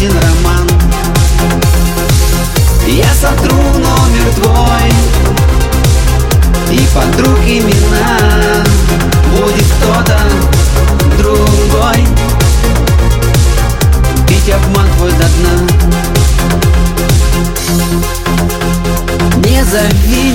один роман. Я сотру номер твой и подруг имена. Будет кто-то другой пить обман твой до дна. Не зови